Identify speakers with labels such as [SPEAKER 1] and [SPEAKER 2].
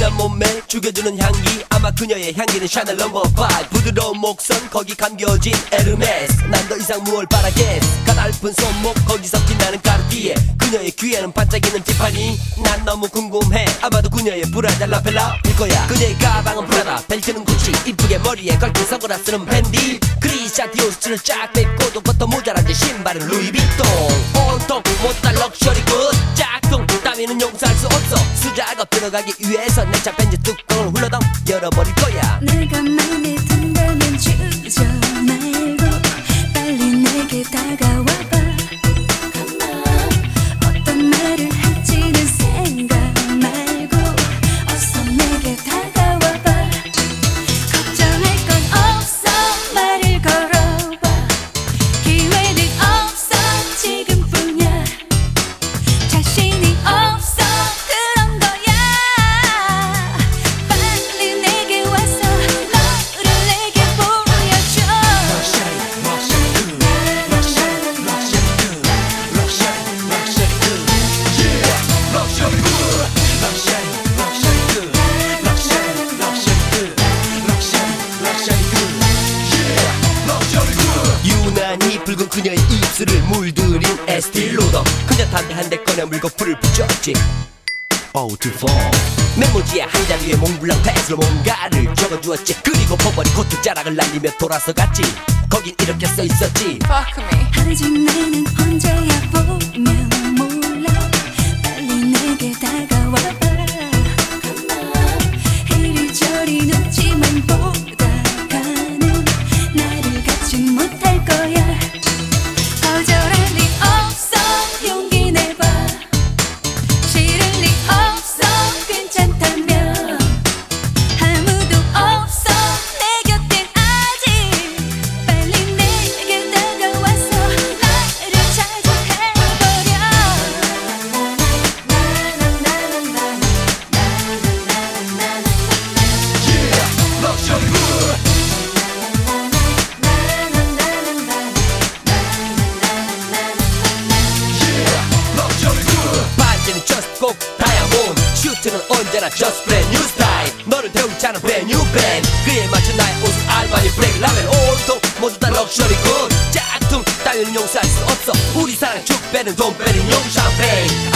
[SPEAKER 1] 진한 몸매 죽여주는 향기 아마 그녀의 향기는 샤넬 넘버5 부드러운 목선 거기 감겨진 에르메스 난 더 이상 무얼 바라겠어 가냘픈 손목 거기서 빛나는 까르띠에 그녀의 귀에는 반짝이는 티파니 난 너무 궁금해 아마도 그녀의 브라자 라펠라일 거야 그녀의 가방은 프라다 벨트는 구찌 이쁘게 머리에 걸친 선글라스는 밴디 크리스찬 디오 수트를 쫙 뱉고도 겉도 모자란지 신발은 루이비통 온통 못다 럭셔리 굿 짝퉁 따위는 용서할 수 없어 수작업 들어가기 위해서 내 차 벤츠 뚜껑을 훌러덩 열어버릴 거야
[SPEAKER 2] 내가 맘에 든다면 주저 말고 빨리 내게 다가와봐 어떤 말을 할지는 생각 말고 어서 내게 다가와봐 걱정할 건 없어 말을 걸어봐 기회는 없어 지금뿐이야 자신이 없어 그런 거야 빨리 내게 와서 너를 내게 보여줘
[SPEAKER 1] 유난히 붉은 그녀의 입술을 물들인 에스틸로더 그녀 담배 한 대 꺼내 물고 불을 붙였지 Oh too far 메모지에 한 자리에 몽블랑 패스로 뭔가를 적어주었지 그리고 버버리 코트 자락을 날리며 돌아서 갔지 거긴 이렇게 써있었지
[SPEAKER 3] Fuck me.
[SPEAKER 2] 아직 나는 혼자야 보면 몰라 빨리 내게 다가와봐 이리저리 눈치만 보다가는 나를 갖지 못할 거야 거절할 리 없어 용기 내봐 싫을 리 없어 괜찮다면 아무도 없어 내 곁엔 아직 빨리 내게 다가와서 나를 자극해버려
[SPEAKER 1] 반지는 just 꼭 다이아몬드 슈트는 언제나 just brand new style 너를 태우지 않은 brand new band 그에 맞춘 나의 옷은 알바니 블랙 라벨 온통 모두 다 럭셔리 굿 짝퉁 따위는 용서할 수 없어 우리 사랑 축배는 돈 빼는 용 샴페인